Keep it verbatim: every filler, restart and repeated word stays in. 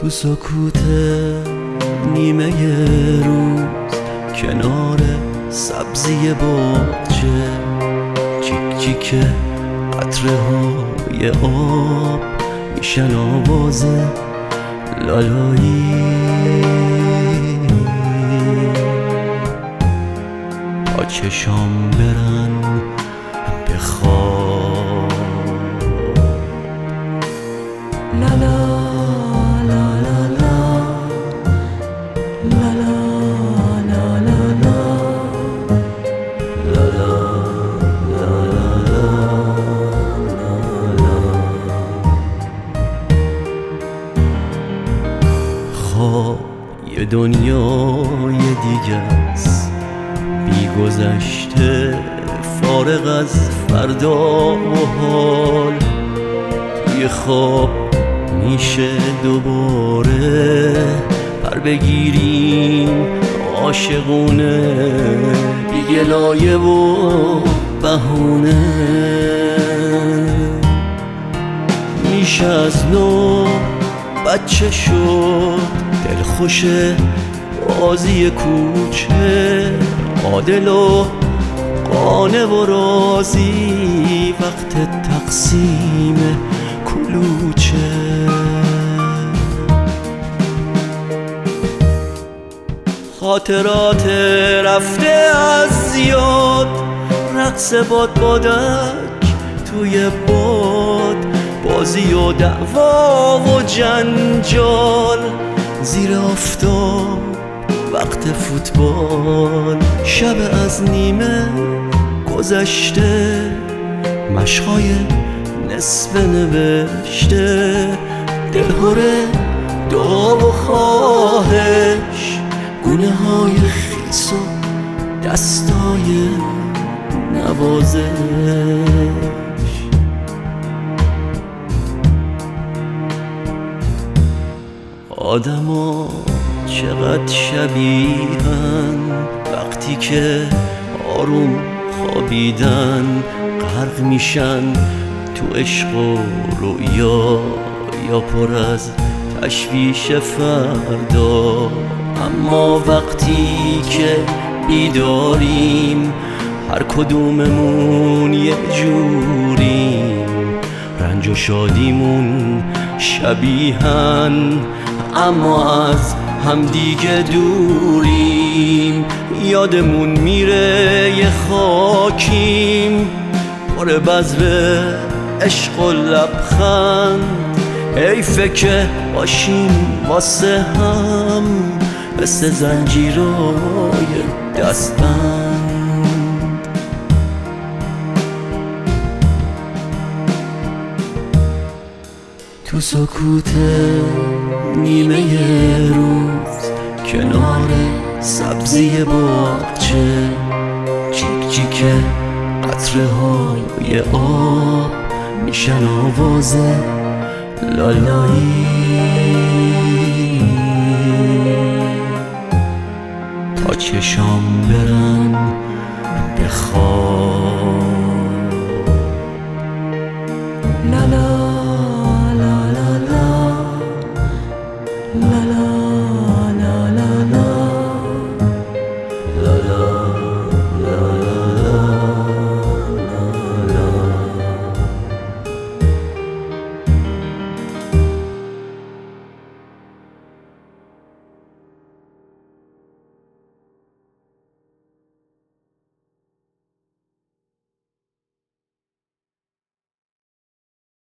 تو سکوت نیمه روز کنار سبزی باغچه، چیک چیک قطره های آب میشن آواز لالایی. تا چشام برن به خواب. لالا یه دنیای دیگه است بی گذشته، فارغ از فردا و حال. توی خواب میشه دوباره پر بگیریم عاشقونه، بی گلایه و بهونه. میشه از نو بچه شد، دلخوش بازی کوچه، عادل و قانع و راضی وقت تقسیم کلوچه. خاطرات رفته از یاد، رقص باد بادک توی باد، بازی و دعوا و جنجال زیر آفتاب وقت فوتبال. شب از نیمه گذشته، مشقای نصف نوشته، دلهوره دعا و خواهش، گونه های خیس و دستای نوازش. آدما چقدر شبیهن وقتی که آروم خوابیدن، غرق میشن تو عشق و رویا یا پر از تشویش فردا. اما وقتی که بیداریم هر کدوممون یه جوریم، رنج و شادیمون شبیهن اما از همدیگه دوریم. یادمون میره یه خاکیم پر بذر عشق و لبخند، حیفه که باشیم واسه هم مثل زنجیرای دستبند. تو سکوت نیمه روز کنار سبزی باغچه، چیک چیک قطره های آب میشن آواز لالایی. تا چشام برن به خواب.